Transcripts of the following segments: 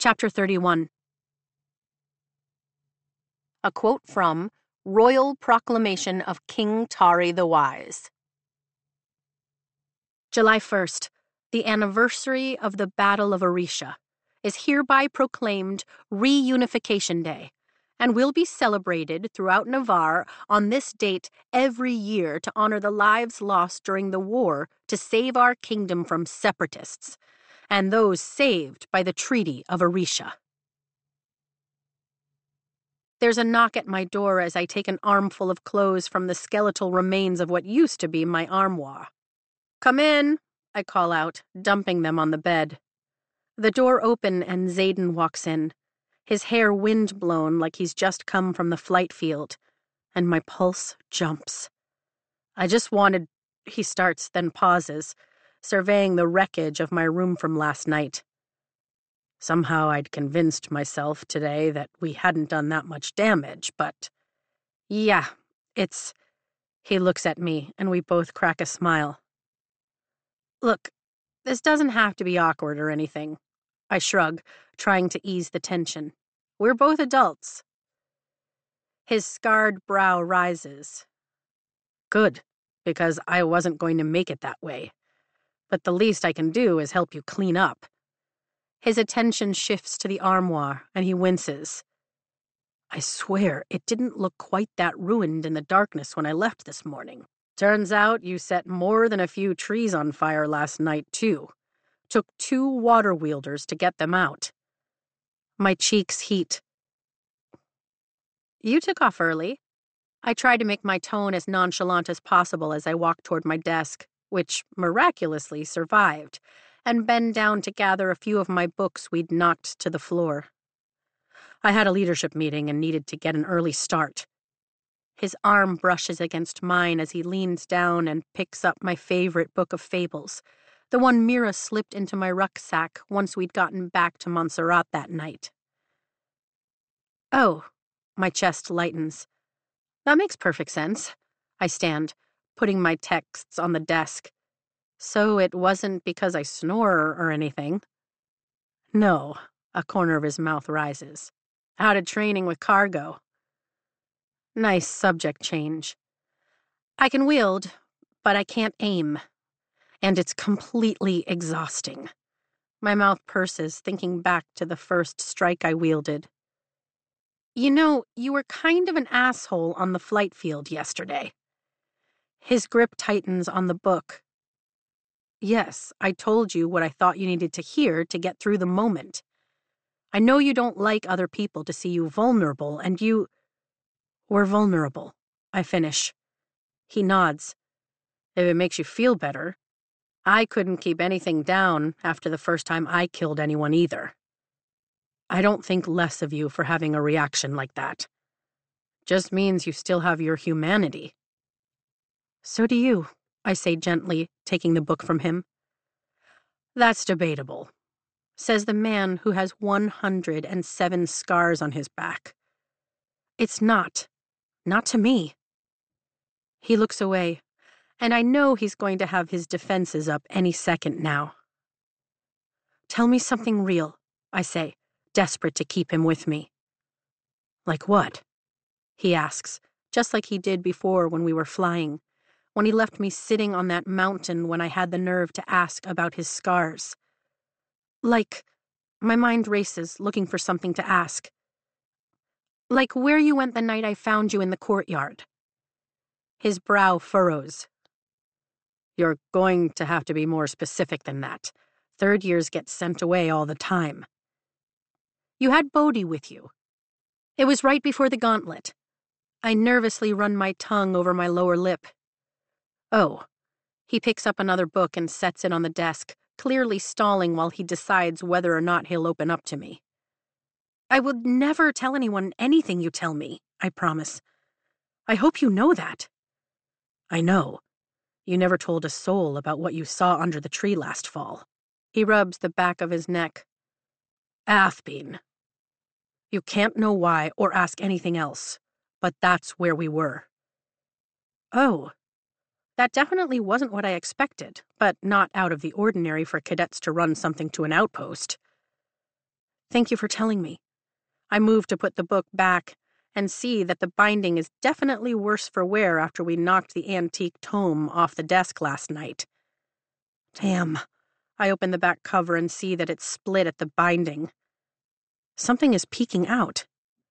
Chapter 31. A quote from Royal Proclamation of King Tari the Wise. July 1st, the anniversary of the Battle of Orisha, is hereby proclaimed Reunification Day, and will be celebrated throughout Navarre on this date every year to honor the lives lost during the war to save our kingdom from separatists, and those saved by the Treaty of Orisha. There's a knock at my door as I take an armful of clothes from the skeletal remains of what used to be my armoire. "Come in," I call out, dumping them on the bed. The door opens and Zayden walks in, his hair wind-blown like he's just come from the flight field, and my pulse jumps. "I just wanted," he starts, then pauses, surveying the wreckage of my room from last night. Somehow I'd convinced myself today that we hadn't done that much damage, but yeah, it's... He looks at me, and we both crack a smile. "Look, this doesn't have to be awkward or anything." I shrug, trying to ease the tension. "We're both adults." His scarred brow rises. "Good, because I wasn't going to make it that way. But the least I can do is help you clean up." His attention shifts to the armoire, and he winces. "I swear it didn't look quite that ruined in the darkness when I left this morning. Turns out you set more than a few trees on fire last night, too. Took 2 water wielders to get them out." My cheeks heat. "You took off early." I try to make my tone as nonchalant as possible as I walk toward my desk, which miraculously survived, and bend down to gather a few of my books we'd knocked to the floor. "I had a leadership meeting and needed to get an early start." His arm brushes against mine as he leans down and picks up my favorite book of fables, the one Mira slipped into my rucksack once we'd gotten back to Montserrat that night. "Oh," my chest lightens. "That makes perfect sense." I stand, putting my texts on the desk. "So it wasn't because I snore or anything?" "No," a corner of his mouth rises. "How did training with cargo?" Nice subject change. "I can wield, but I can't aim. And it's completely exhausting." My mouth purses, thinking back to the first strike I wielded. "You know, you were kind of an asshole on the flight field yesterday." His grip tightens on the book. "Yes, I told you what I thought you needed to hear to get through the moment. I know you don't like other people to see you vulnerable, and you were vulnerable," I finish. He nods. "If it makes you feel better. I couldn't keep anything down after the first time I killed anyone either." "I don't think less of you for having a reaction like that. Just means you still have your humanity." "So do you," I say gently, taking the book from him. "That's debatable," says the man who has 107 scars on his back. "It's not. Not to me." He looks away, and I know he's going to have his defenses up any second now. "Tell me something real," I say, desperate to keep him with me. "Like what?" he asks, just like he did before when we were flying, when he left me sitting on that mountain when I had the nerve to ask about his scars. "Like," my mind races, looking for something to ask. "Like where you went the night I found you in the courtyard." His brow furrows. "You're going to have to be more specific than that. 3rd years get sent away all the time." "You had Bodhi with you." "It was right before the gauntlet." I nervously run my tongue over my lower lip. "Oh." He picks up another book and sets it on the desk, clearly stalling while he decides whether or not he'll open up to me. "I would never tell anyone anything you tell me, I promise. I hope you know that." "I know. You never told a soul about what you saw under the tree last fall." He rubs the back of his neck. "Athbeen. You can't know why or ask anything else, but that's where we were." "Oh." That definitely wasn't what I expected, but not out of the ordinary for cadets to run something to an outpost. Thank you for telling me. I move to put the book back and see that the binding is definitely worse for wear after we knocked the antique tome off the desk last night. Damn. I open the back cover and see that it's split at the binding. Something is peeking out.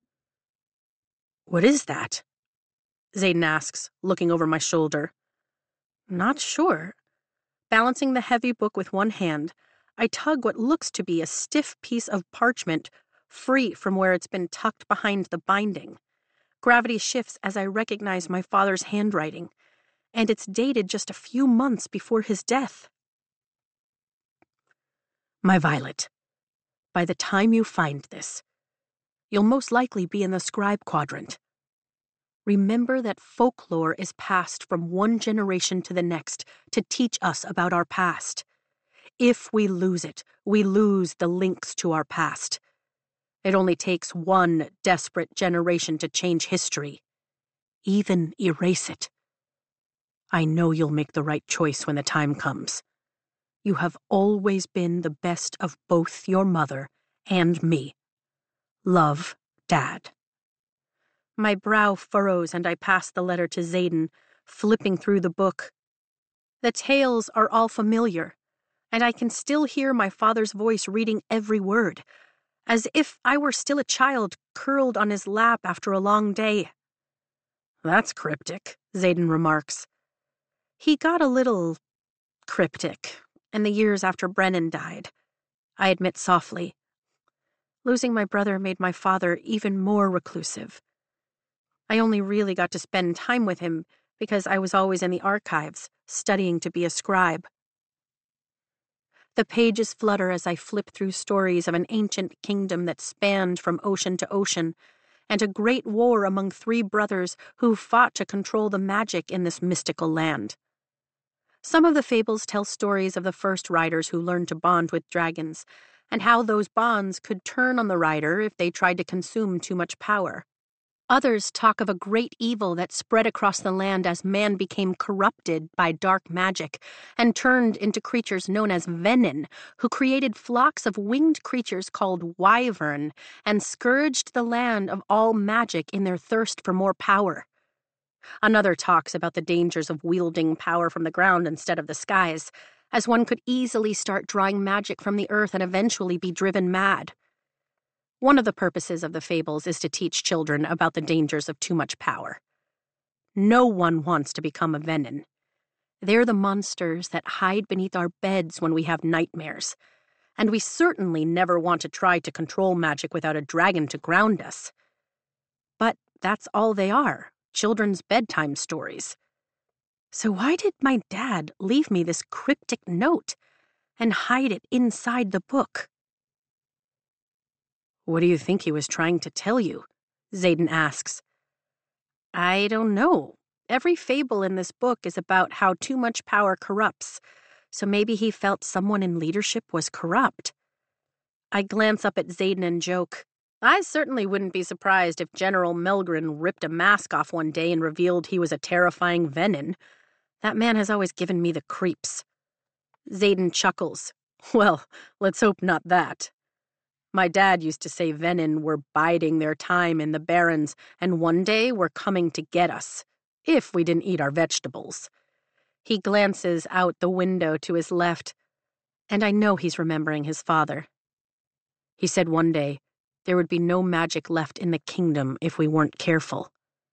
What is that? Xaden asks, looking over my shoulder. Not sure. Balancing the heavy book with one hand, I tug what looks to be a stiff piece of parchment free from where it's been tucked behind the binding. Gravity shifts as I recognize my father's handwriting, and it's dated just a few months before his death. My Violet, by the time you find this, you'll most likely be in the scribe quadrant. Remember that folklore is passed from one generation to the next to teach us about our past. If we lose it, we lose the links to our past. It only takes one desperate generation to change history, even erase it. I know you'll make the right choice when the time comes. You have always been the best of both your mother and me. Love, Dad. My brow furrows and I pass the letter to Xaden, flipping through the book. The tales are all familiar, and I can still hear my father's voice reading every word, as if I were still a child curled on his lap after a long day. That's cryptic, Xaden remarks. He got a little cryptic in the years after Brennan died, I admit softly. Losing my brother made my father even more reclusive. I only really got to spend time with him because I was always in the archives, studying to be a scribe. The pages flutter as I flip through stories of an ancient kingdom that spanned from ocean to ocean, and a great war among 3 brothers who fought to control the magic in this mystical land. Some of the fables tell stories of the first riders who learned to bond with dragons, and how those bonds could turn on the rider if they tried to consume too much power. Others talk of a great evil that spread across the land as man became corrupted by dark magic and turned into creatures known as Venin, who created flocks of winged creatures called Wyvern and scourged the land of all magic in their thirst for more power. Another talks about the dangers of wielding power from the ground instead of the skies, as one could easily start drawing magic from the earth and eventually be driven mad. One of the purposes of the fables is to teach children about the dangers of too much power. No one wants to become a Venin. They're the monsters that hide beneath our beds when we have nightmares, and we certainly never want to try to control magic without a dragon to ground us. But that's all they are, children's bedtime stories. So why did my dad leave me this cryptic note and hide it inside the book? What do you think he was trying to tell you? Xaden asks. I don't know. Every fable in this book is about how too much power corrupts, so maybe he felt someone in leadership was corrupt. I glance up at Xaden and joke. I certainly wouldn't be surprised if General Melgren ripped a mask off one day and revealed he was a terrifying Venin. That man has always given me the creeps. Xaden chuckles. Well, let's hope not that. My dad used to say Venin were biding their time in the barrens and one day were coming to get us, if we didn't eat our vegetables. He glances out the window to his left, and I know he's remembering his father. He said one day there would be no magic left in the kingdom if we weren't careful.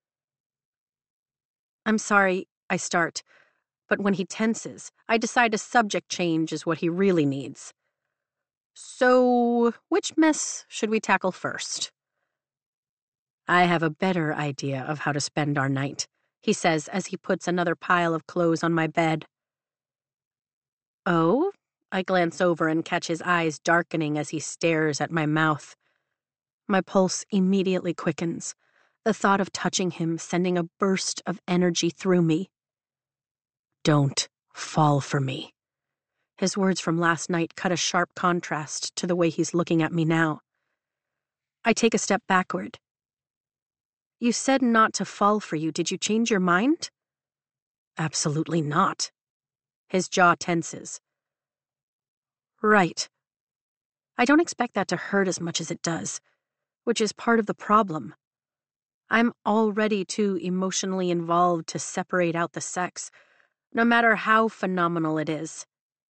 I'm sorry, I start, but when he tenses, I decide a subject change is what he really needs. So, which mess should we tackle first? I have a better idea of how to spend our night, he says as he puts another pile of clothes on my bed. Oh? I glance over and catch his eyes darkening as he stares at my mouth. My pulse immediately quickens, the thought of touching him sending a burst of energy through me. Don't fall for me. His words from last night cut a sharp contrast to the way he's looking at me now. I take a step backward. You said not to fall for you. Did you change your mind? Absolutely not. His jaw tenses. Right. I don't expect that to hurt as much as it does, which is part of the problem. I'm already too emotionally involved to separate out the sex, no matter how phenomenal it is.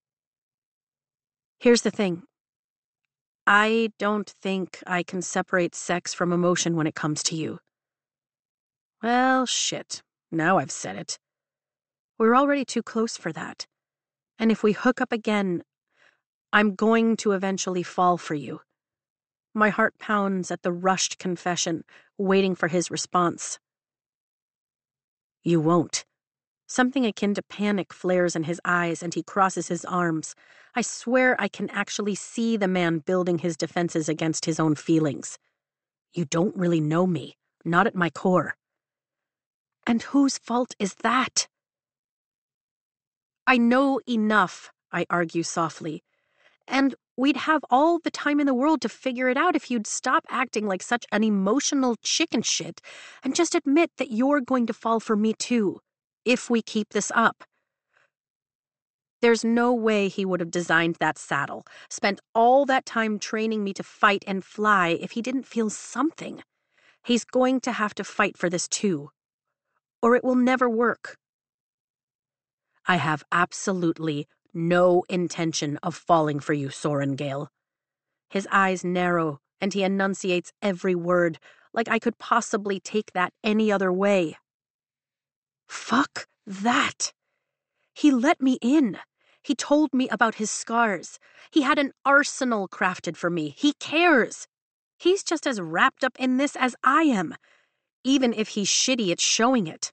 Here's the thing. I don't think I can separate sex from emotion when it comes to you. Well, shit. Now I've said it. We're already too close for that. And if we hook up again, I'm going to eventually fall for you. My heart pounds at the rushed confession, waiting for his response. You won't. Something akin to panic flares in his eyes, and he crosses his arms. I swear I can actually see the man building his defenses against his own feelings. You don't really know me, not at my core. And whose fault is that? I know enough, I argue softly. And we'd have all the time in the world to figure it out if you'd stop acting like such an emotional chicken shit and just admit that you're going to fall for me too, if we keep this up. There's no way he would have designed that saddle, spent all that time training me to fight and fly if he didn't feel something. He's going to have to fight for this too, or it will never work. I have absolutely no intention of falling for you, Sorengale. His eyes narrow, and he enunciates every word, like I could possibly take that any other way. Fuck that. He let me in. He told me about his scars. He had an arsenal crafted for me. He cares. He's just as wrapped up in this as I am, even if he's shitty at showing it.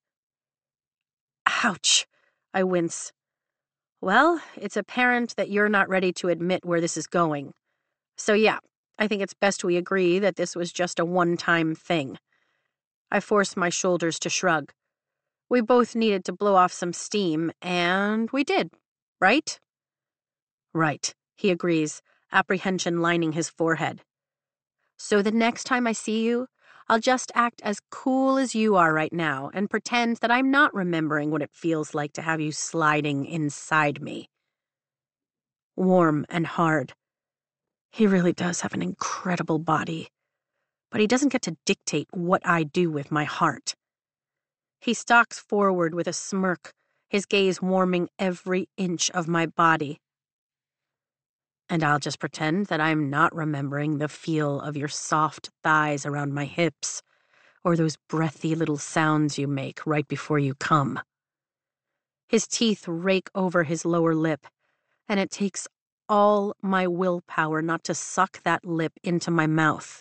Ouch, I wince. Well, it's apparent that you're not ready to admit where this is going. So yeah, I think it's best we agree that this was just a one-time thing. I force my shoulders to shrug. We both needed to blow off some steam, and we did, right? Right, he agrees, apprehension lining his forehead. So the next time I see you, I'll just act as cool as you are right now and pretend that I'm not remembering what it feels like to have you sliding inside me. Warm and hard. He really does have an incredible body, but he doesn't get to dictate what I do with my heart. He stalks forward with a smirk, his gaze warming every inch of my body. And I'll just pretend that I'm not remembering the feel of your soft thighs around my hips, or those breathy little sounds you make right before you come. His teeth rake over his lower lip, and it takes all my willpower not to suck that lip into my mouth.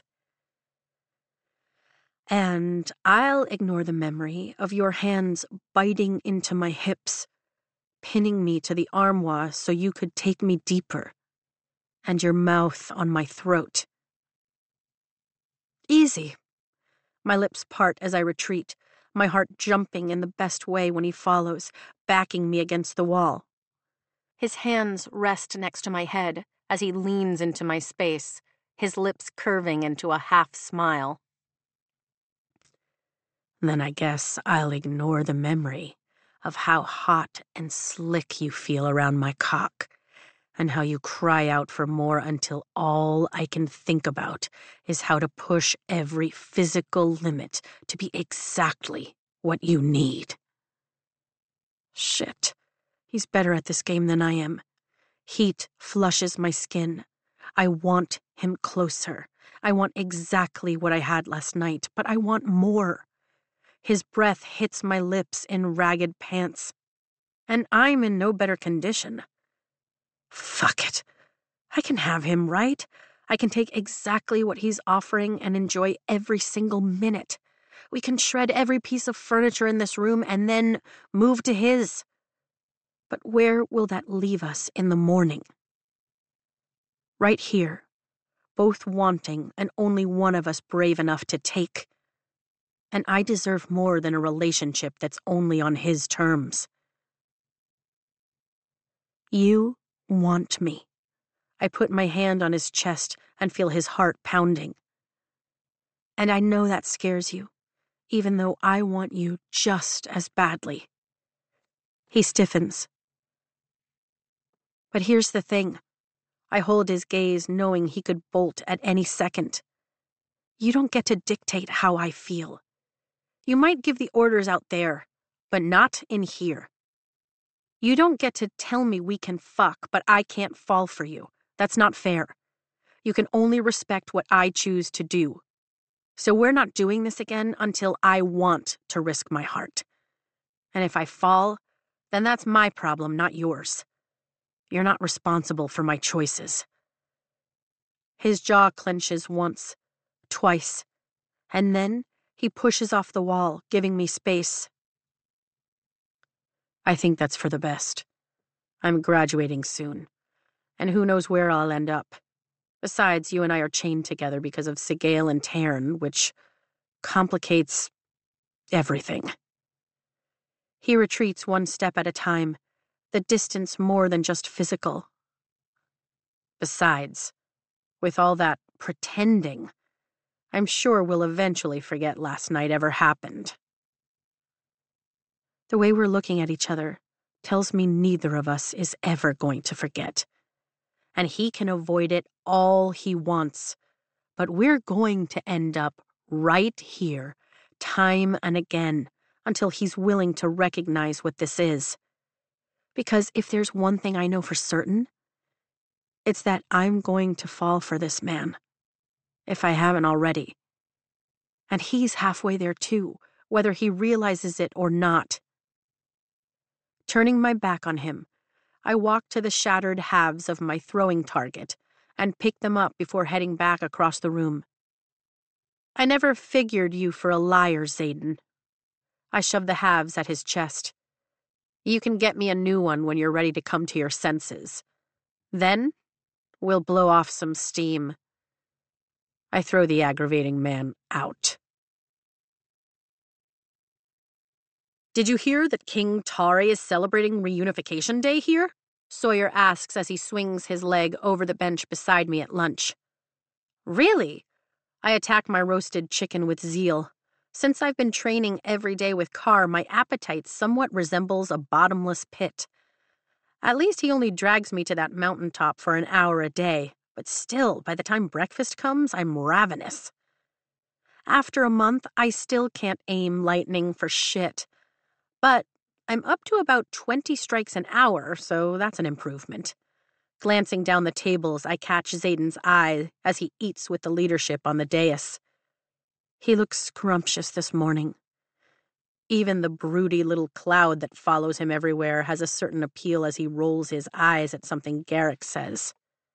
And I'll ignore the memory of your hands biting into my hips, pinning me to the armoire so you could take me deeper, and your mouth on my throat. Easy. My lips part as I retreat, my heart jumping in the best way when he follows, backing me against the wall. His hands rest next to my head as he leans into my space, his lips curving into a half smile. Then I guess I'll ignore the memory of how hot and slick you feel around my cock, and how you cry out for more until all I can think about is how to push every physical limit to be exactly what you need. Shit, he's better at this game than I am. Heat flushes my skin. I want him closer. I want exactly what I had last night, but I want more. His breath hits my lips in ragged pants, and I'm in no better condition. Fuck it. I can have him, right? I can take exactly what he's offering and enjoy every single minute. We can shred every piece of furniture in this room and then move to his. But where will that leave us in the morning? Right here, both wanting and only one of us brave enough to take. And I deserve more than a relationship that's only on his terms. You want me. I put my hand on his chest and feel his heart pounding. And I know that scares you, even though I want you just as badly. He stiffens. But here's the thing. I hold his gaze knowing he could bolt at any second. You don't get to dictate how I feel. You might give the orders out there, but not in here. You don't get to tell me we can fuck, but I can't fall for you. That's not fair. You can only respect what I choose to do. So we're not doing this again until I want to risk my heart. And if I fall, then that's my problem, not yours. You're not responsible for my choices. His jaw clenches once, twice, and then he pushes off the wall, giving me space. I think that's for the best. I'm graduating soon, and who knows where I'll end up. Besides, you and I are chained together because of Sigale and Tairn, which complicates everything. He retreats one step at a time, the distance more than just physical. Besides, with all that pretending, I'm sure we'll eventually forget last night ever happened. The way we're looking at each other tells me neither of us is ever going to forget. And he can avoid it all he wants, but we're going to end up right here, time and again, until he's willing to recognize what this is. Because if there's one thing I know for certain, it's that I'm going to fall for this man, if I haven't already. And he's halfway there too, whether he realizes it or not. Turning my back on him, I walk to the shattered halves of my throwing target and pick them up before heading back across the room. I never figured you for a liar, Xaden. I shove the halves at his chest. You can get me a new one when you're ready to come to your senses. Then, we'll blow off some steam. I throw the aggravating man out. Did you hear that King Tari is celebrating Reunification Day here? Sawyer asks as he swings his leg over the bench beside me at lunch. Really? I attack my roasted chicken with zeal. Since I've been training every day with Carr, my appetite somewhat resembles a bottomless pit. At least he only drags me to that mountaintop for an hour a day, but still, by the time breakfast comes, I'm ravenous. After a month, I still can't aim lightning for shit. But I'm up to about 20 strikes an hour, so that's an improvement. Glancing down the tables, I catch Xaden's eye as he eats with the leadership on the dais. He looks scrumptious this morning. Even the broody little cloud that follows him everywhere has a certain appeal as he rolls his eyes at something Garrick says.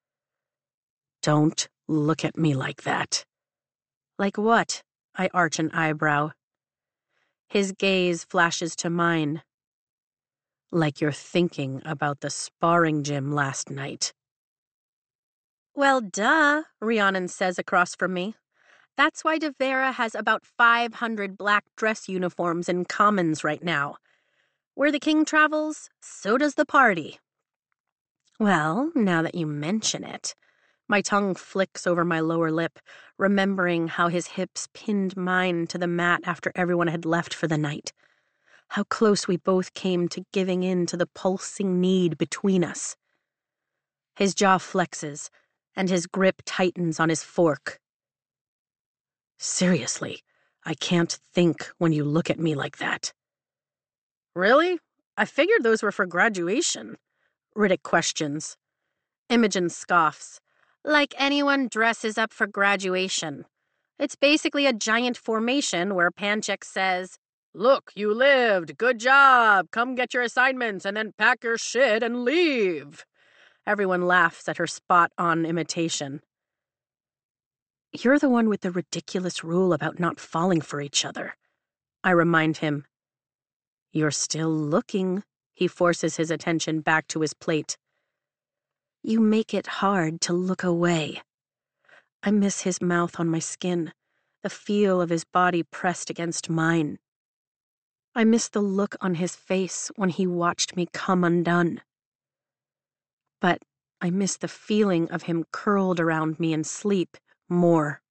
Don't look at me like that. Like what? I arch an eyebrow. His gaze flashes to mine. Like you're thinking about the sparring gym last night. Well, duh, Rhiannon says across from me. That's why Devera has about 500 black dress uniforms in Commons right now. Where the king travels, so does the party. Well, now that you mention it, my tongue flicks over my lower lip, remembering how his hips pinned mine to the mat after everyone had left for the night. How close we both came to giving in to the pulsing need between us. His jaw flexes, and his grip tightens on his fork. Seriously, I can't think when you look at me like that. Really? I figured those were for graduation, Riddick questions. Imogen scoffs. Like anyone dresses up for graduation. It's basically a giant formation where Panchek says, "Look, you lived. Good job. Come get your assignments and then pack your shit and leave." Everyone laughs at her spot-on imitation. You're the one with the ridiculous rule about not falling for each other. I remind him. You're still looking. He forces his attention back to his plate. You make it hard to look away. I miss his mouth on my skin, the feel of his body pressed against mine. I miss the look on his face when he watched me come undone. But I miss the feeling of him curled around me in sleep more.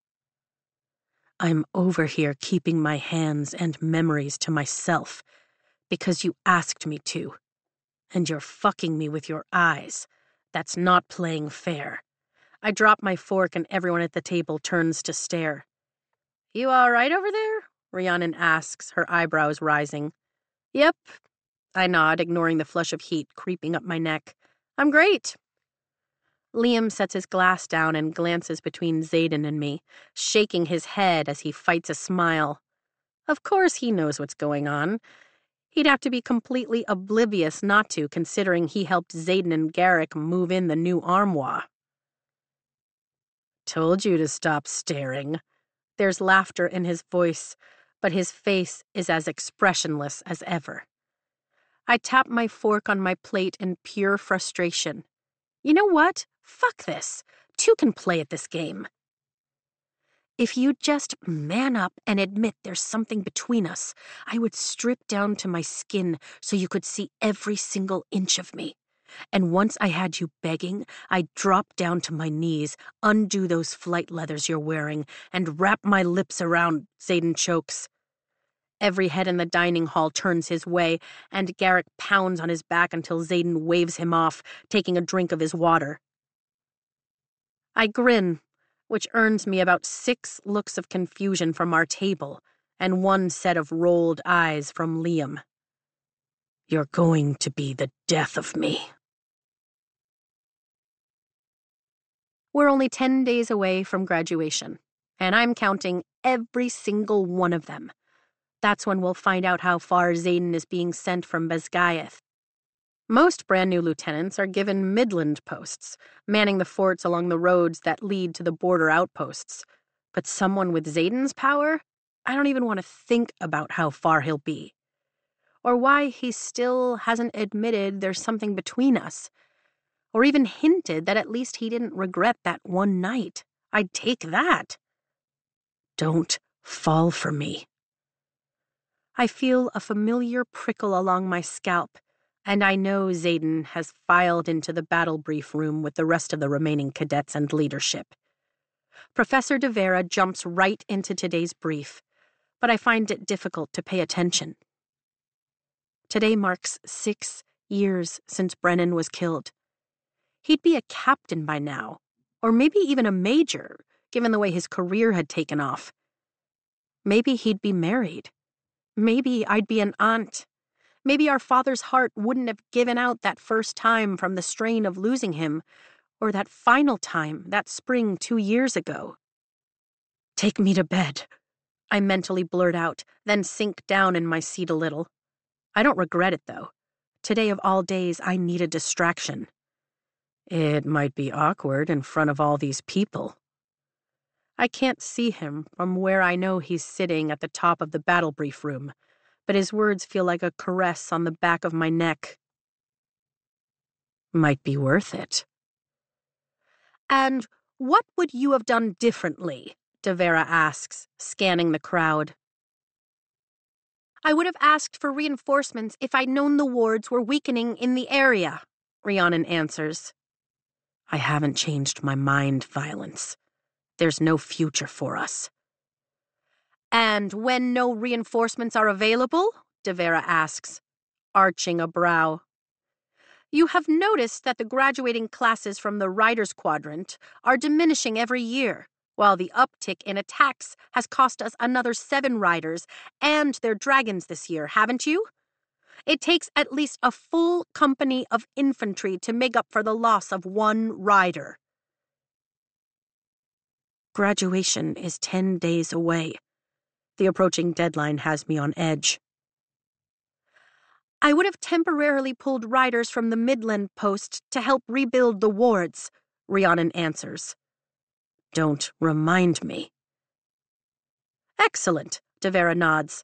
I'm over here keeping my hands and memories to myself because you asked me to, and you're fucking me with your eyes, That's not playing fair. I drop my fork and everyone at the table turns to stare. You all right over there? Rhiannon asks, her eyebrows rising. Yep, I nod, ignoring the flush of heat creeping up my neck. I'm great. Liam sets his glass down and glances between Xaden and me, shaking his head as he fights a smile. Of course he knows what's going on. He'd have to be completely oblivious not to, considering he helped Xaden and Garrick move in the new armoire. Told you to stop staring. There's laughter in his voice, but his face is as expressionless as ever. I tap my fork on my plate in pure frustration. You know what? Fuck this. Two can play at this game. If you'd just man up and admit there's something between us, I would strip down to my skin so you could see every single inch of me. And once I had you begging, I'd drop down to my knees, undo those flight leathers you're wearing, and wrap my lips around. Xaden chokes. Every head in the dining hall turns his way, and Garrick pounds on his back until Xaden waves him off, taking a drink of his water. I grin, which earns me about 6 looks of confusion from our table, and 1 set of rolled eyes from Liam. You're going to be the death of me. We're only 10 days away from graduation, and I'm counting every single one of them. That's when we'll find out how far Xaden is being sent from Basgiath. Most brand new lieutenants are given Midland posts, manning the forts along the roads that lead to the border outposts. But someone with Xaden's power? I don't even want to think about how far he'll be. Or why he still hasn't admitted there's something between us. Or even hinted that at least he didn't regret that one night. I'd take that. Don't fall for me. I feel a familiar prickle along my scalp, and I know Xaden has filed into the battle brief room with the rest of the remaining cadets and leadership. Professor De Vera jumps right into today's brief, but I find it difficult to pay attention. Today marks 6 years since Brennan was killed. He'd be a captain by now, or maybe even a major, given the way his career had taken off. Maybe he'd be married. Maybe I'd be an aunt. Maybe our father's heart wouldn't have given out that first time from the strain of losing him, or that final time, that spring 2 years ago. Take me to bed, I mentally blurt out, then sink down in my seat a little. I don't regret it, though. Today of all days, I need a distraction. It might be awkward in front of all these people. I can't see him from where I know he's sitting at the top of the battle brief room, but his words feel like a caress on the back of my neck. Might be worth it. And what would you have done differently? De Vera asks, scanning the crowd. I would have asked for reinforcements if I'd known the wards were weakening in the area, Rhiannon answers. I haven't changed my mind, Violence. There's no future for us. And when no reinforcements are available? De Vera asks, arching a brow. You have noticed that the graduating classes from the Riders Quadrant are diminishing every year, while the uptick in attacks has cost us another 7 riders and their dragons this year, haven't you? It takes at least a full company of infantry to make up for the loss of 1 rider. Graduation is 10 days away. The approaching deadline has me on edge. I would have temporarily pulled riders from the Midland post to help rebuild the wards, Rhiannon answers. Don't remind me. Excellent, De Vera nods.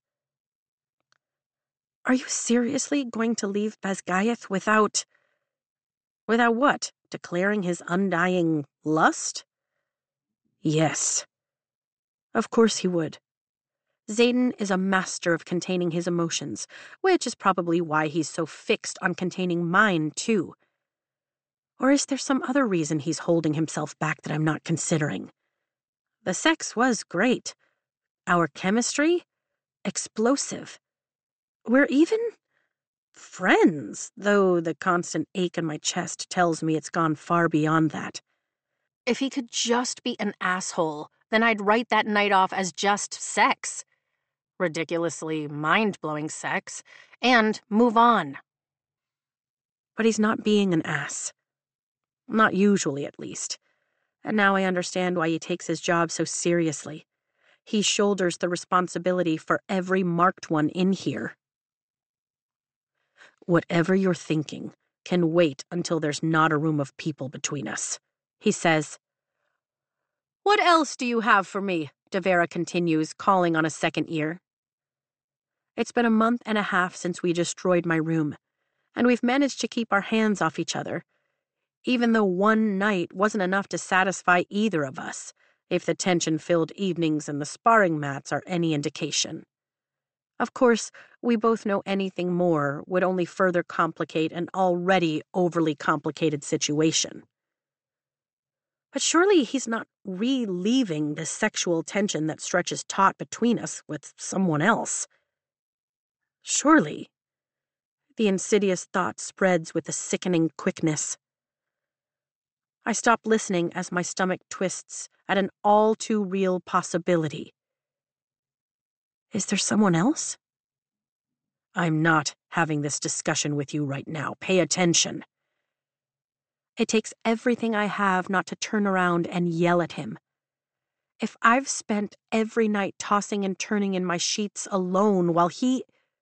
Are you seriously going to leave Basgiath without... Without what? Declaring his undying lust? Yes. Of course he would. Xaden is a master of containing his emotions, which is probably why he's so fixed on containing mine, too. Or is there some other reason he's holding himself back that I'm not considering? The sex was great. Our chemistry? Explosive. We're even? Friends, though the constant ache in my chest tells me it's gone far beyond that. If he could just be an asshole, then I'd write that night off as just sex. Ridiculously mind-blowing sex, and move on. But he's not being an ass. Not usually, at least. And now I understand why he takes his job so seriously. He shoulders the responsibility for every marked one in here. Whatever you're thinking can wait until there's not a room of people between us, he says. What else do you have for me? Devera continues, calling on a second ear. It's been a month and a half since we destroyed my room, and we've managed to keep our hands off each other, even though one night wasn't enough to satisfy either of us, if the tension-filled evenings and the sparring mats are any indication. Of course, we both know anything more would only further complicate an already overly complicated situation. But surely he's not relieving the sexual tension that stretches taut between us with someone else. Surely. The insidious thought spreads with a sickening quickness. I stop listening as my stomach twists at an all-too-real possibility. Is there someone else? I'm not having this discussion with you right now. Pay attention. It takes everything I have not to turn around and yell at him. If I've spent every night tossing and turning in my sheets alone while he...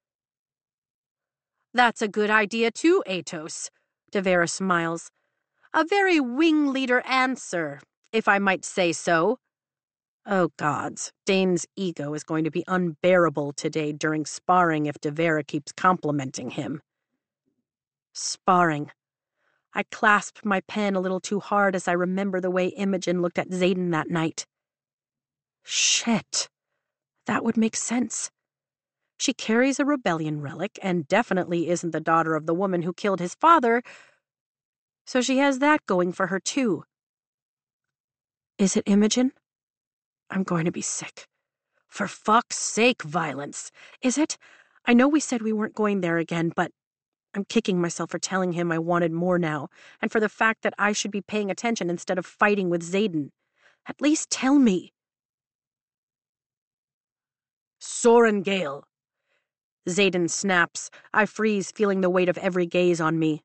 That's a good idea too, Atos, Devera smiles. A very wing leader answer, if I might say so. Oh gods, Dane's ego is going to be unbearable today during sparring if Devera keeps complimenting him. Sparring. I clasp my pen a little too hard as I remember the way Imogen looked at Xaden that night. Shit. That would make sense. She carries a rebellion relic and definitely isn't the daughter of the woman who killed his father, so she has that going for her too. Is it Imogen? I'm going to be sick. For fuck's sake, Violence. Is it? I know we said we weren't going there again, but I'm kicking myself for telling him I wanted more now, and for the fact that I should be paying attention instead of fighting with Xaden. At least tell me. Sorengale. Xaden snaps. I freeze, feeling the weight of every gaze on me.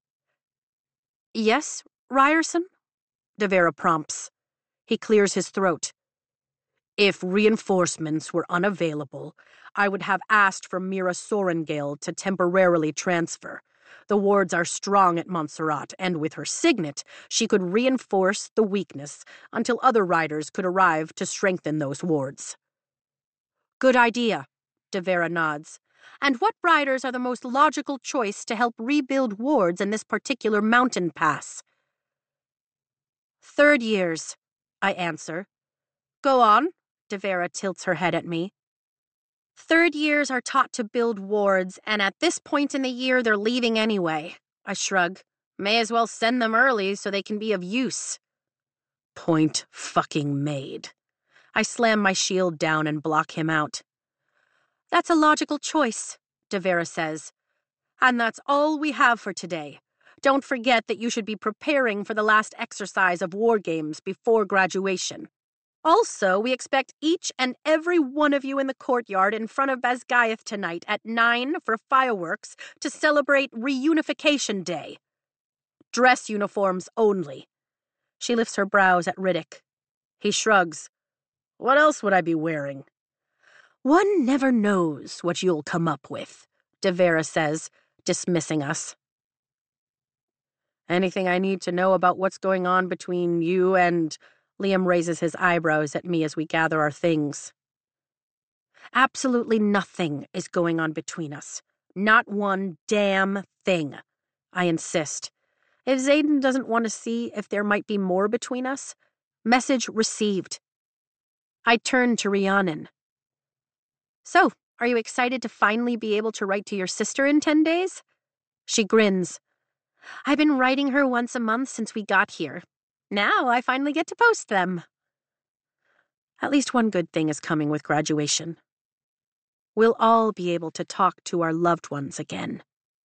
Yes, Ryerson? Devera prompts. He clears his throat. If reinforcements were unavailable, I would have asked for Mira Sorengale to temporarily transfer. The wards are strong at Montserrat, and with her signet, she could reinforce the weakness until other riders could arrive to strengthen those wards. Good idea, Devera nods. And what riders are the most logical choice to help rebuild wards in this particular mountain pass? Third years, I answer. Go on. Devera tilts her head at me. Third years are taught to build wards, and at this point in the year they're leaving anyway. I shrug. May as well send them early so they can be of use. Point fucking made. I slam my shield down and block him out. That's a logical choice, Devera says. And that's all we have for today. Don't forget that you should be preparing for the last exercise of war games before graduation. Also, we expect each and every one of you in the courtyard in front of Basgiath tonight at 9 for fireworks to celebrate Reunification Day. Dress uniforms only. She lifts her brows at Riddick. He shrugs. What else would I be wearing? One never knows what you'll come up with, Devera says, dismissing us. Anything I need to know about what's going on between you and... Liam raises his eyebrows at me as we gather our things. Absolutely nothing is going on between us. Not one damn thing. I insist. If Xaden doesn't want to see if there might be more between us, message received. I turn to Rhiannon. So, are you excited to finally be able to write to your sister in 10 days? She grins. I've been writing her once a month since we got here. Now I finally get to post them. At least one good thing is coming with graduation. We'll all be able to talk to our loved ones again.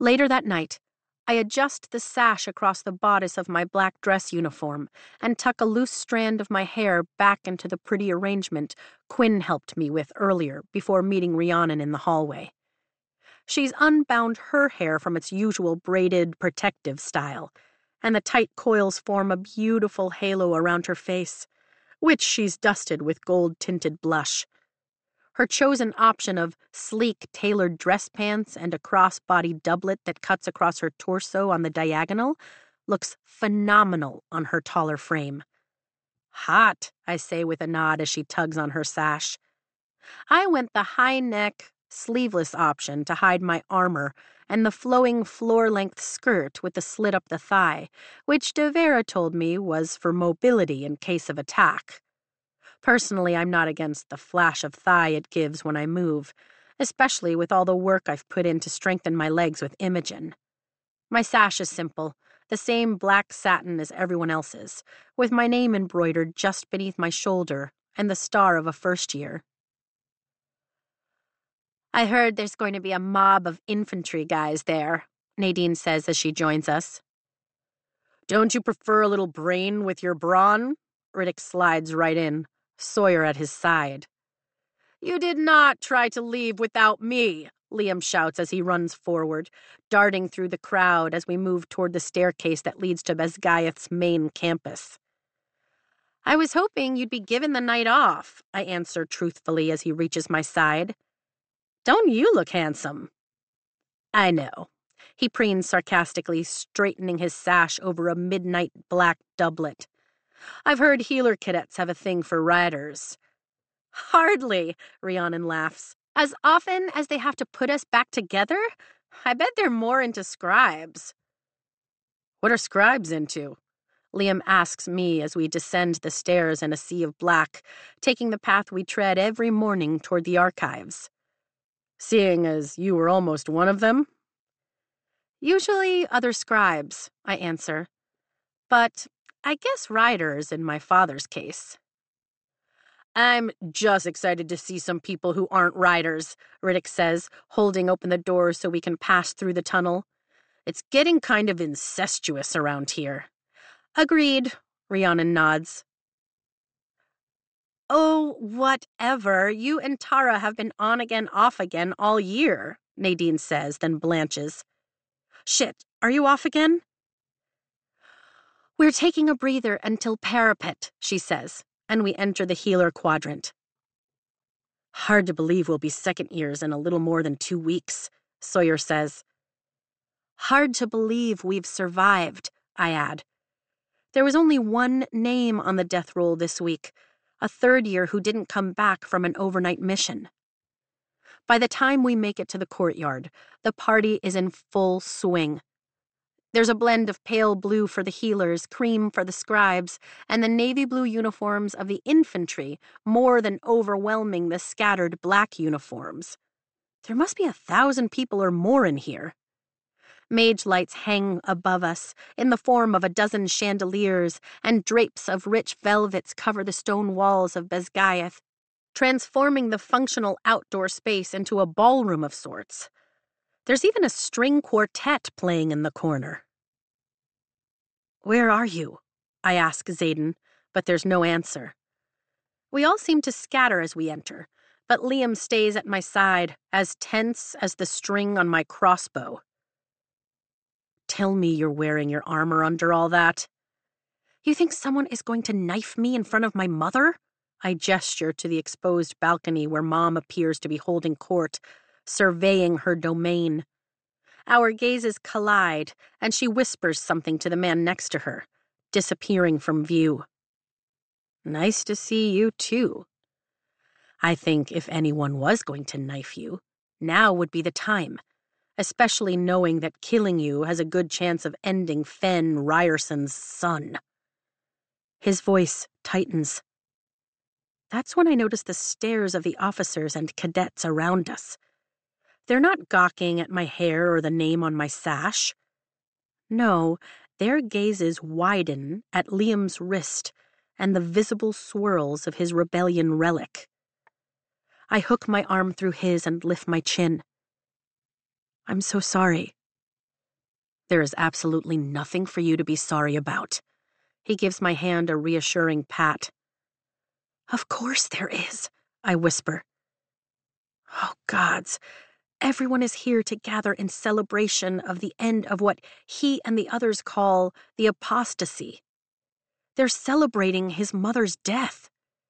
Later that night, I adjust the sash across the bodice of my black dress uniform and tuck a loose strand of my hair back into the pretty arrangement Quinn helped me with earlier before meeting Rhiannon in the hallway. She's unbound her hair from its usual braided, protective style, and the tight coils form a beautiful halo around her face, which she's dusted with gold-tinted blush. Her chosen option of sleek, tailored dress pants and a cross-body doublet that cuts across her torso on the diagonal looks phenomenal on her taller frame. "Hot," I say with a nod as she tugs on her sash. I went the high-neck, sleeveless option to hide my armor and the flowing floor-length skirt with the slit up the thigh, which De Vera told me was for mobility in case of attack. Personally, I'm not against the flash of thigh it gives when I move, especially with all the work I've put in to strengthen my legs with Imogen. My sash is simple, the same black satin as everyone else's, with my name embroidered just beneath my shoulder and the star of a first year. "I heard there's going to be a mob of infantry guys there," Nadine says as she joins us. "Don't you prefer a little brain with your brawn?" Riddick slides right in, Sawyer at his side. "You did not try to leave without me," Liam shouts as he runs forward, darting through the crowd as we move toward the staircase that leads to Basgiath's main campus. "I was hoping you'd be given the night off," I answer truthfully as he reaches my side. "Don't you look handsome?" "I know," he preens sarcastically, straightening his sash over a midnight black doublet. "I've heard healer cadets have a thing for riders." "Hardly," Rhiannon laughs. "As often as they have to put us back together? I bet they're more into scribes." "What are scribes into?" Liam asks me as we descend the stairs in a sea of black, taking the path we tread every morning toward the archives. "Seeing as you were almost one of them?" "Usually other scribes," I answer. "But I guess riders in my father's case." "I'm just excited to see some people who aren't riders," Riddick says, holding open the door so we can pass through the tunnel. "It's getting kind of incestuous around here." "Agreed," Rhiannon nods. "Oh, whatever. You and Tara have been on again, off again all year," Nadine says, then blanches. "Shit, are you off again?" "We're taking a breather until Parapet," she says, and we enter the healer quadrant. "Hard to believe we'll be second years in a little more than 2 weeks," Sawyer says. "Hard to believe we've survived," I add. There was only one name on the death roll this week, a third year who didn't come back from an overnight mission. By the time we make it to the courtyard, the party is in full swing. There's a blend of pale blue for the healers, cream for the scribes, and the navy blue uniforms of the infantry more than overwhelming the scattered black uniforms. There must be 1,000 people or more in here. Mage lights hang above us in the form of a dozen chandeliers, and drapes of rich velvets cover the stone walls of Basgiath, transforming the functional outdoor space into a ballroom of sorts. There's even a string quartet playing in the corner. "Where are you?" I ask Xaden, but there's no answer. We all seem to scatter as we enter, but Liam stays at my side, as tense as the string on my crossbow. "Tell me you're wearing your armor under all that." "You think someone is going to knife me in front of my mother?" I gesture to the exposed balcony where Mom appears to be holding court, surveying her domain. Our gazes collide, and she whispers something to the man next to her, disappearing from view. "Nice to see you, too." I think if anyone was going to knife you, now would be the time, especially knowing that killing you has a good chance of ending Fen Ryerson's son. His voice tightens. That's when I notice the stares of the officers and cadets around us. They're not gawking at my hair or the name on my sash. No, their gazes widen at Liam's wrist and the visible swirls of his rebellion relic. I hook my arm through his and lift my chin. "I'm so sorry," There is absolutely nothing for you to be sorry about. He gives my hand a reassuring pat. Of course there is, I whisper. Oh, gods. Everyone is here to gather in celebration of the end of what he and the others call the apostasy. They're celebrating his mother's death.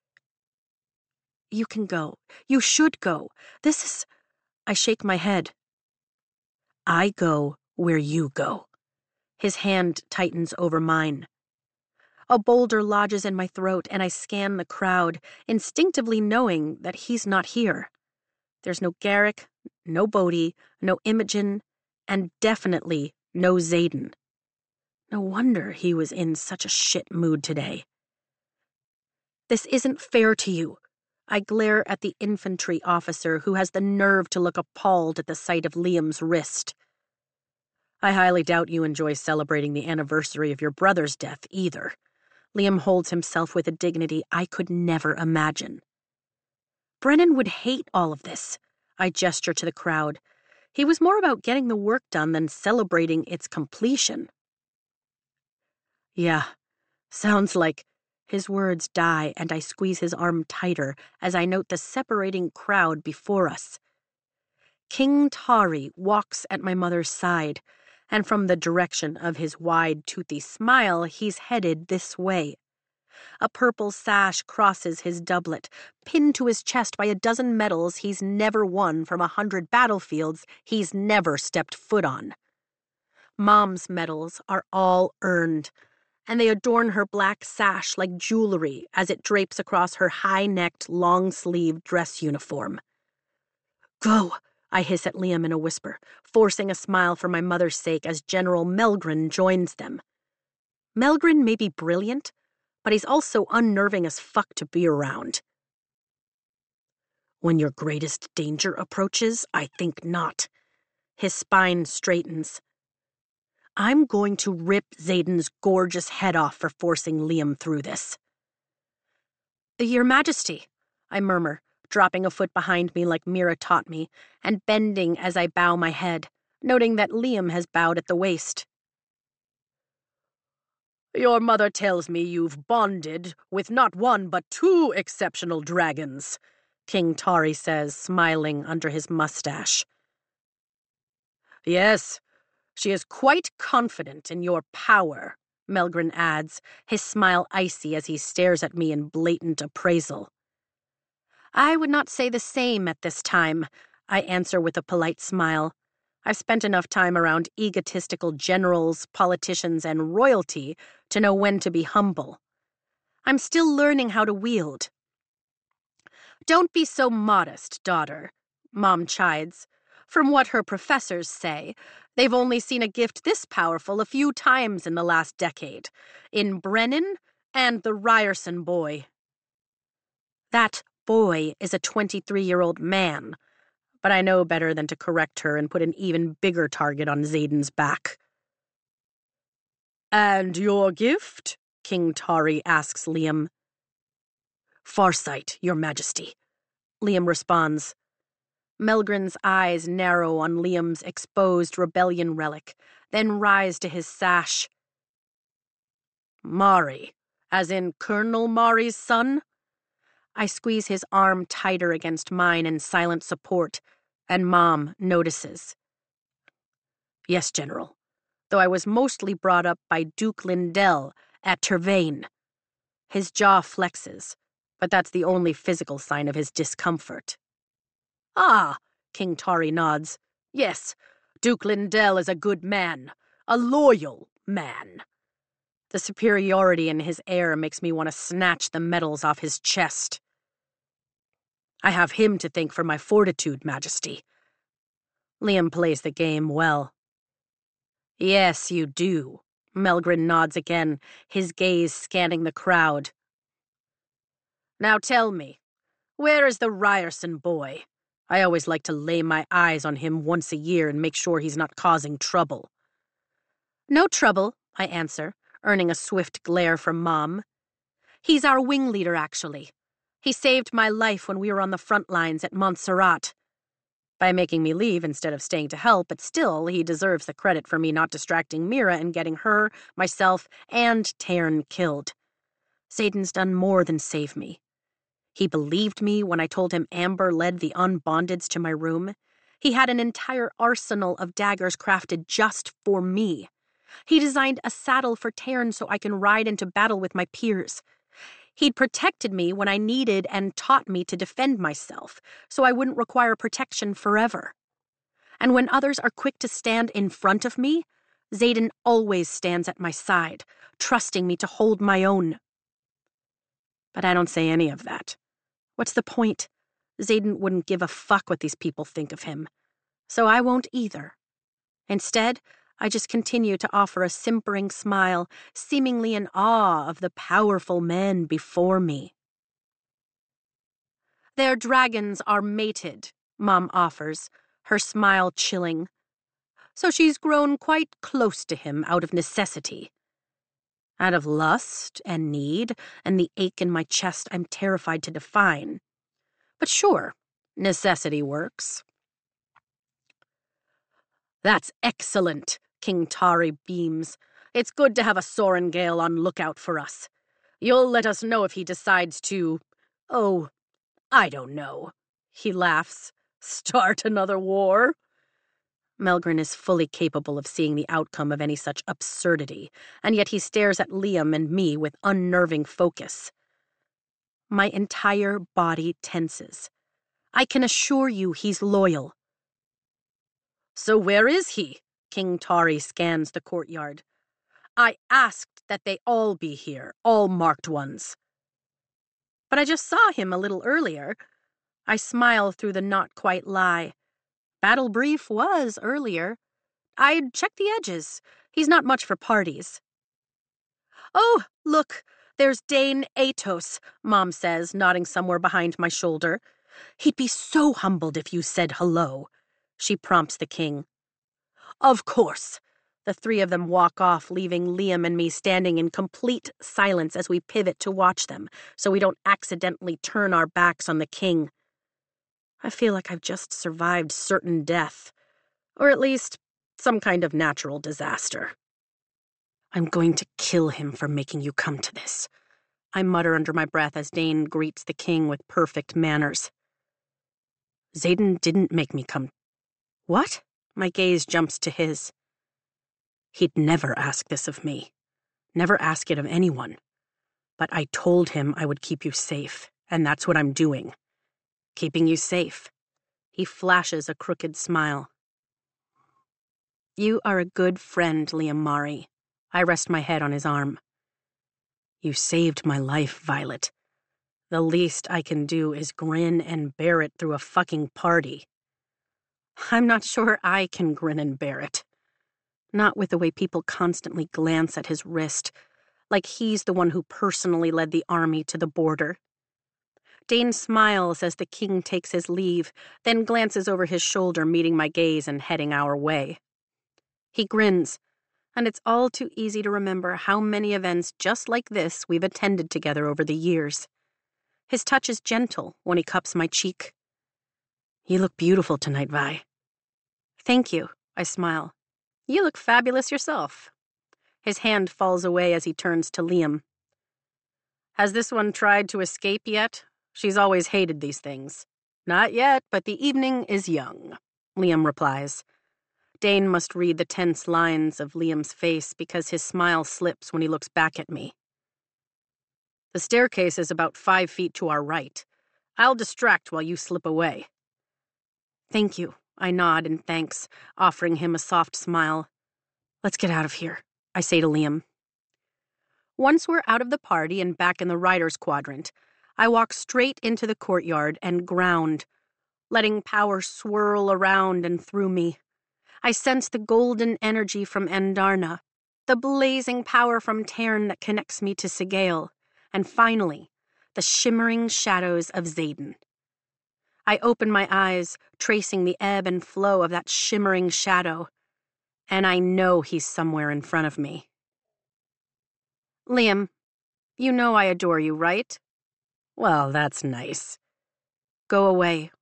You can go. You should go. This is... I shake my head. I go where you go. His hand tightens over mine. A boulder lodges in my throat, and I scan the crowd, instinctively knowing that he's not here. There's no Garrick, no Bodhi, no Imogen, and definitely no Xaden. No wonder he was in such a shit mood today. This isn't fair to you. I glare at the infantry officer who has the nerve to look appalled at the sight of Liam's wrist. I highly doubt you enjoy celebrating the anniversary of your brother's death either. Liam holds himself with a dignity I could never imagine. Brennan would hate all of this. I gesture to the crowd. He was more about getting the work done than celebrating its completion. Yeah, sounds like... His words die, and I squeeze his arm tighter as I note the separating crowd before us. King Tari walks at my mother's side, and from the direction of his wide, toothy smile, he's headed this way. A purple sash crosses his doublet, pinned to his chest by a dozen medals he's never won from 100 battlefields he's never stepped foot on. Mom's medals are all earned, and they adorn her black sash like jewelry as it drapes across her high-necked, long-sleeved dress uniform. Go, I hiss at Liam in a whisper, forcing a smile for my mother's sake as General Melgren joins them. Melgren may be brilliant, but he's also unnerving as fuck to be around. When your greatest danger approaches, I think not. His spine straightens. I'm going to rip Xaden's gorgeous head off for forcing Liam through this. Your Majesty, I murmur, dropping a foot behind me like Mira taught me, and bending as I bow my head, noting that Liam has bowed at the waist. Your mother tells me you've bonded with not one but 2 exceptional dragons, King Tari says, smiling under his mustache. Yes, she is quite confident in your power, Melgren adds, his smile icy as he stares at me in blatant appraisal. I would not say the same at this time, I answer with a polite smile. I've spent enough time around egotistical generals, politicians, and royalty to know when to be humble. I'm still learning how to wield. Don't be so modest, daughter, Mom chides. From what her professors say, they've only seen a gift this powerful a few times in the last decade, in Brennan and the Ryerson boy. That boy is a 23-year-old man, but I know better than to correct her and put an even bigger target on Xaden's back. And your gift? King Tari asks Liam. Farsight, Your Majesty, Liam responds. Melgren's eyes narrow on Liam's exposed rebellion relic, then rise to his sash. Mari, as in Colonel Mari's son? I squeeze his arm tighter against mine in silent support, and Mom notices. Yes, General, though I was mostly brought up by Duke Lindell at Tervain. His jaw flexes, but that's the only physical sign of his discomfort. Ah, King Tari nods. Yes, Duke Lindell is a good man, a loyal man. The superiority in his air makes me want to snatch the medals off his chest. I have him to thank for my fortitude, Majesty. Liam plays the game well. Yes, you do. Melgren nods again, his gaze scanning the crowd. Now tell me, where is the Ryerson boy? I always like to lay my eyes on him once a year and make sure he's not causing trouble. No trouble, I answer, earning a swift glare from Mom. He's our wing leader, actually. He saved my life when we were on the front lines at Montserrat. by making me leave instead of staying to help, but still, he deserves the credit for me not distracting Mira and getting her, myself, and Tairn killed. Xaden's done more than save me. He believed me when I told him Amber led the unbondeds to my room. He had an entire arsenal of daggers crafted just for me. He designed a saddle for Tairn so I can ride into battle with my peers. He'd protected me when I needed and taught me to defend myself, so I wouldn't require protection forever. And when others are quick to stand in front of me, Xaden always stands at my side, trusting me to hold my own. But I don't say any of that. What's the point? Xaden wouldn't give a fuck what these people think of him. So I won't either. Instead, I just continue to offer a simpering smile, seemingly in awe of the powerful men before me. Their dragons are mated, Mom offers, her smile chilling. So she's grown quite close to him out of necessity. Out of lust and need and the ache in my chest I'm terrified to define. But sure, necessity works. That's excellent, King Tari beams. It's good to have a Sorengale on lookout for us. You'll let us know if he decides to... Oh, I don't know. He laughs. Start another war? Melgren is fully capable of seeing the outcome of any such absurdity, and yet he stares at Liam and me with unnerving focus. My entire body tenses. I can assure you he's loyal. So where is he? King Tari scans the courtyard. I asked that they all be here, all marked ones. But I just saw him a little earlier. I smile through the not-quite lie. Battle brief was earlier. I'd checked the edges. He's not much for parties. Oh, look, there's Dane Atos, Mom says, nodding somewhere behind my shoulder. He'd be so humbled if you said hello. She prompts the king. Of course. The three of them walk off, leaving Liam and me standing in complete silence as we pivot to watch them, so we don't accidentally turn our backs on the king. I feel like I've just survived certain death, or at least some kind of natural disaster. I'm going to kill him for making you come to this. I mutter under my breath as Dane greets the king with perfect manners. Xaden didn't make me come. What? My gaze jumps to his. He'd never ask this of me. Never ask it of anyone. But I told him I would keep you safe, and that's what I'm doing. Keeping you safe. He flashes a crooked smile. You are a good friend, Liam Mari. I rest my head on his arm. You saved my life, Violet. The least I can do is grin and bear it through a fucking party. I'm not sure I can grin and bear it. Not with the way people constantly glance at his wrist, like he's the one who personally led the army to the border. Dane smiles as the king takes his leave, then glances over his shoulder, meeting my gaze and heading our way. He grins, and it's all too easy to remember how many events just like this we've attended together over the years. His touch is gentle when he cups my cheek. You look beautiful tonight, Vi. Thank you, I smile. You look fabulous yourself. His hand falls away as he turns to Liam. Has this one tried to escape yet? She's always hated these things. Not yet, but the evening is young, Liam replies. Dane must read the tense lines of Liam's face because his smile slips when he looks back at me. The staircase is about 5 feet to our right. I'll distract while you slip away. Thank you, I nod in thanks, offering him a soft smile. Let's get out of here, I say to Liam. Once we're out of the party and back in the rider's quadrant, I walk straight into the courtyard and ground, letting power swirl around and through me. I sense the golden energy from Andarna, the blazing power from Tairn that connects me to Sigale, and finally, the shimmering shadows of Xaden. I open my eyes, tracing the ebb and flow of that shimmering shadow, and I know he's somewhere in front of me. Liam, you know I adore you, right? Well, that's nice. Go away.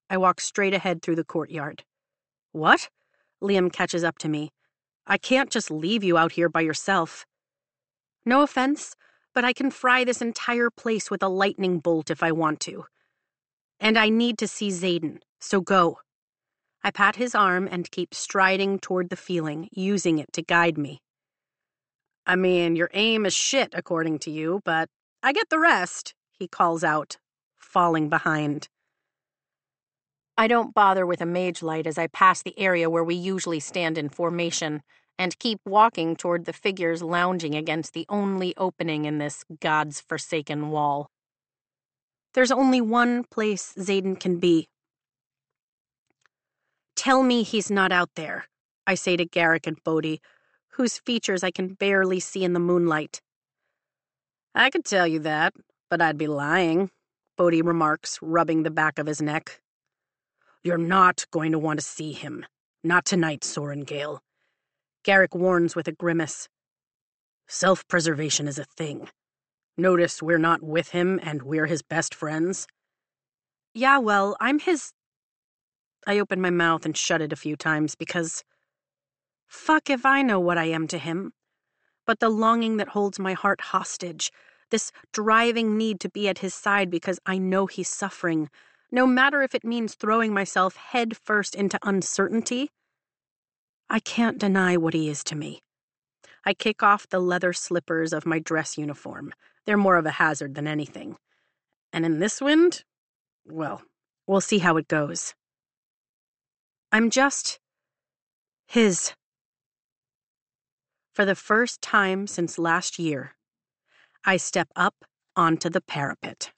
I walk straight ahead through the courtyard. What? Liam catches up to me. I can't just leave you out here by yourself. No offense, but I can fry this entire place with a lightning bolt if I want to. And I need to see Xaden, so go. I pat his arm and keep striding toward the feeling, using it to guide me. I mean, your aim is shit, according to you, but I get the rest, he calls out, falling behind. I don't bother with a mage light as I pass the area where we usually stand in formation and keep walking toward the figures lounging against the only opening in this God's forsaken wall. There's only one place Xaden can be. Tell me he's not out there, I say to Garrick and Bodhi, whose features I can barely see in the moonlight. I could tell you that, but I'd be lying, Bodhi remarks, rubbing the back of his neck. You're not going to want to see him. Not tonight, Sorengale. Garrick warns with a grimace. Self-preservation is a thing. Notice we're not with him and we're his best friends. Yeah, well, I'm his... I open my mouth and shut it a few times because... Fuck if I know what I am to him. But the longing that holds my heart hostage, this driving need to be at his side because I know he's suffering, no matter if it means throwing myself head first into uncertainty, I can't deny what he is to me. I kick off the leather slippers of my dress uniform. They're more of a hazard than anything. And in this wind, well, we'll see how it goes. I'm just... his. For the first time since last year, I step up onto the parapet.